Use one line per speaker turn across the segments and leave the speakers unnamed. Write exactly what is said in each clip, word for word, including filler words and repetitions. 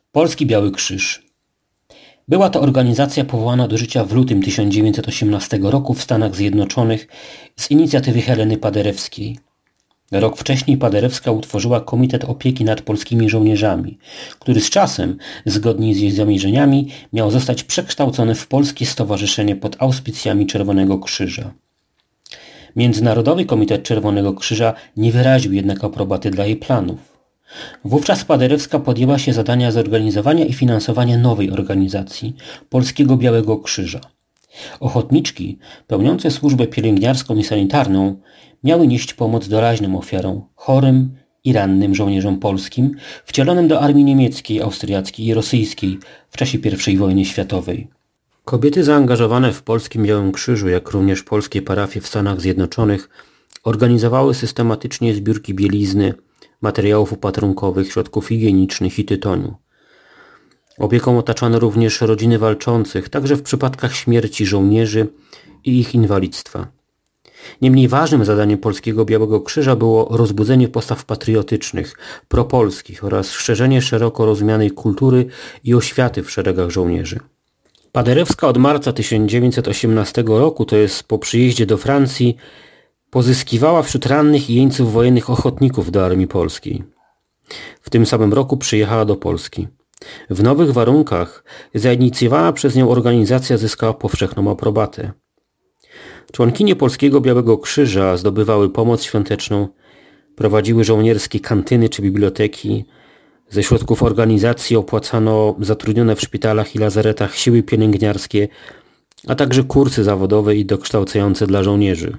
Polski Biały Krzyż. Była to organizacja powołana do życia w lutym tysiąc dziewięćset osiemnastego roku w Stanach Zjednoczonych z inicjatywy Heleny Paderewskiej. Rok wcześniej Paderewska utworzyła Komitet Opieki nad Polskimi Żołnierzami, który z czasem, zgodnie z jej zamierzeniami, miał zostać przekształcony w Polskie Stowarzyszenie pod auspicjami Czerwonego Krzyża. Międzynarodowy Komitet Czerwonego Krzyża nie wyraził jednak aprobaty dla jej planów. Wówczas Paderewska podjęła się zadania zorganizowania i finansowania nowej organizacji, Polskiego Białego Krzyża. Ochotniczki, pełniące służbę pielęgniarską i sanitarną, miały nieść pomoc doraźnym ofiarom, chorym i rannym żołnierzom polskim, wcielonym do armii niemieckiej, austriackiej i rosyjskiej w czasie pierwszej wojny światowej. Kobiety zaangażowane w Polskim Białym Krzyżu, jak również polskie parafie w Stanach Zjednoczonych, organizowały systematycznie zbiórki bielizny, materiałów opatrunkowych, środków higienicznych i tytoniu. Opieką otaczano również rodziny walczących, także w przypadkach śmierci żołnierzy i ich inwalidztwa. Niemniej ważnym zadaniem Polskiego Białego Krzyża było rozbudzenie postaw patriotycznych, propolskich oraz szerzenie szeroko rozumianej kultury i oświaty w szeregach żołnierzy. Paderewska od marca tysiąc dziewięćset osiemnastego roku, to jest po przyjeździe do Francji, pozyskiwała wśród rannych i jeńców wojennych ochotników do Armii Polskiej. W tym samym roku przyjechała do Polski. W nowych warunkach zainicjowana przez nią organizacja zyskała powszechną aprobatę. Członkinie Polskiego Białego Krzyża zdobywały pomoc świąteczną, prowadziły żołnierskie kantyny czy biblioteki, ze środków organizacji opłacano zatrudnione w szpitalach i lazaretach siły pielęgniarskie, a także kursy zawodowe i dokształcające dla żołnierzy.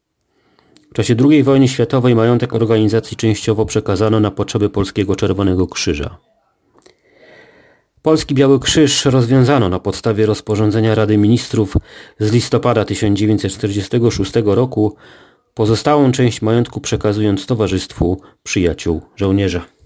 W czasie drugiej wojny światowej majątek organizacji częściowo przekazano na potrzeby Polskiego Czerwonego Krzyża. Polski Biały Krzyż rozwiązano na podstawie rozporządzenia Rady Ministrów z listopada tysiąc dziewięćset czterdziestego szóstego roku, pozostałą część majątku przekazując Towarzystwu Przyjaciół Żołnierza.